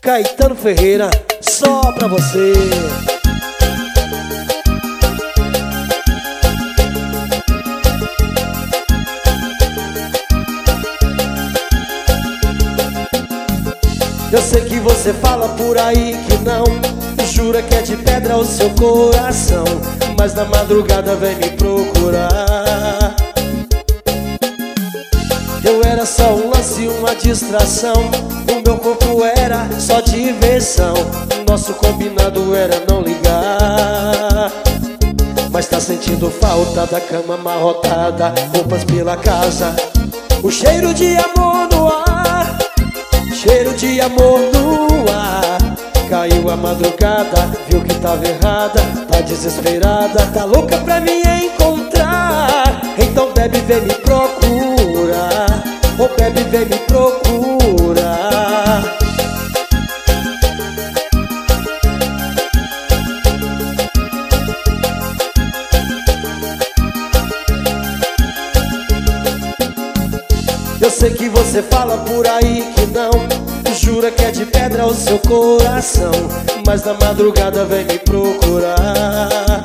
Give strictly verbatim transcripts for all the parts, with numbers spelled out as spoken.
Caetano Ferreira, só pra você. Eu sei que você fala por aí que não, jura que é de pedra o seu coração, mas na madrugada vem me procurar. Eu era só um lance, uma distração, o meu corpo era só diversão, nosso combinado era não ligar. Mas tá sentindo falta da cama amarrotada, roupas pela casa, o cheiro de amor no ar, cheiro de amor no ar. Caiu a madrugada, viu que tava errada, tá desesperada, tá louca pra me encontrar. Então bebe, vem me procurar, oh bebe, vem me procurar. Eu sei que você fala por aí que não, jura que é de pedra o seu coração, mas na madrugada vem me procurar.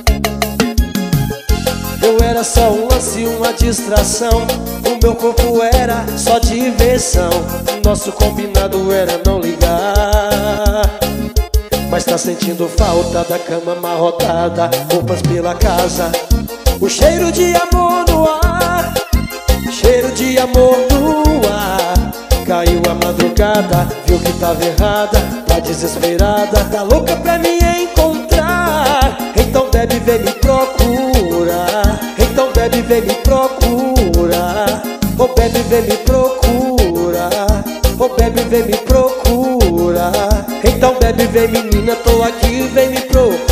Eu era só um lance, uma distração, o meu corpo era só diversão, nosso combinado era não ligar. Mas tá sentindo falta da cama amarrotada, roupas pela casa, o cheiro de amor no ar, cheiro de amor no ar. Caiu a madrugada, viu que tava errada, tá desesperada, tá louca pra me encontrar. Então bebe, vem me procurar, então bebe, vem me procurar, oh bebe, vem me procurar, oh bebe, vem me procurar. Então bebe, vem menina, tô aqui, vem me procurar.